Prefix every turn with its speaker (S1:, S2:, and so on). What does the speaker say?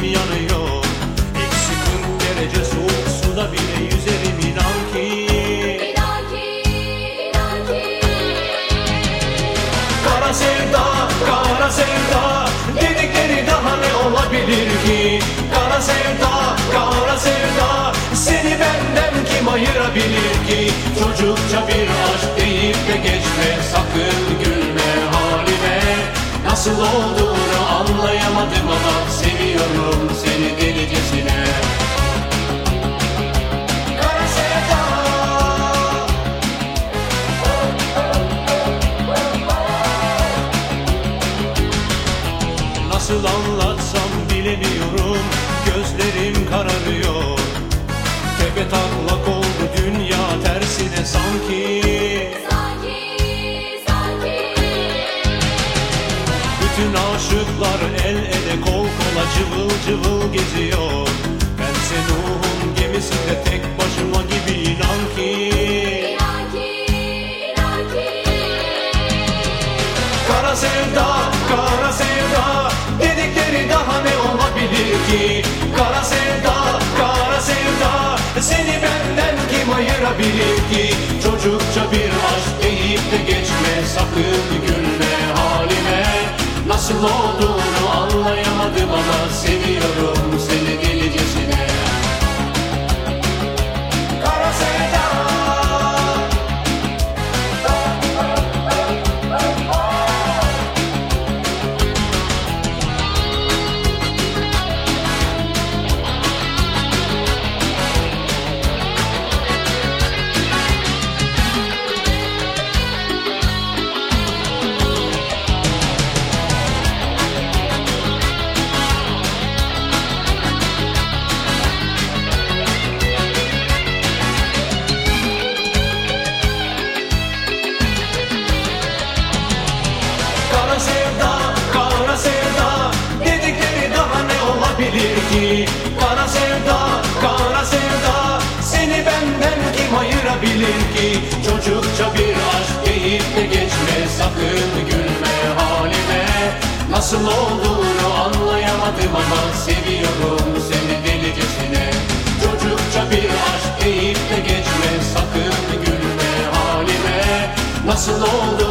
S1: yanıyor. Eksi 40 derece soğuk suda bile yüzerim inan ki. Kara sevda, kara sevda dedikleri daha ne olabilir ki? Kara sevda, kara sevda seni benden kim ayırabilir ki? Çocukça bir aşk deyip de geçme, sakın gülme halime. Nasıl olduğunu anlayamadım ama seviyorum seni delicesine. Kara sevda, nasıl anlatsam bilemiyorum, gözlerim kararıyor. Tepe taklak oldu dünya tersine sanki. Bütün aşıklar el ele kol kola cıvıl cıvıl geziyor. Bense Nuh'un gemisinde tek başıma gibi inan ki. Kara sevda, kara sevda dedikleri daha ne olabilir ki? Kara sevda, kara sevda seni benden kim ayırabilir ki? Çocukça bir aşk deyip de geçme, sakın gülme halime. Nasıl olduğunu anlayamadım ama seviyorum seni delicesine. Kara sevda, kara sevda, kara sevda dedikleri daha ne olabilir ki? Kara sevda, kara sevda seni benden kim ayırabilir ki? Çocukça bir aşk deyip de geçme, sakın gülme halime. Nasıl olduğunu anlayamadım ama seviyorum seni delicesine. Çocukça bir aşk deyip de geçme, sakın gülme halime. Nasıl oldu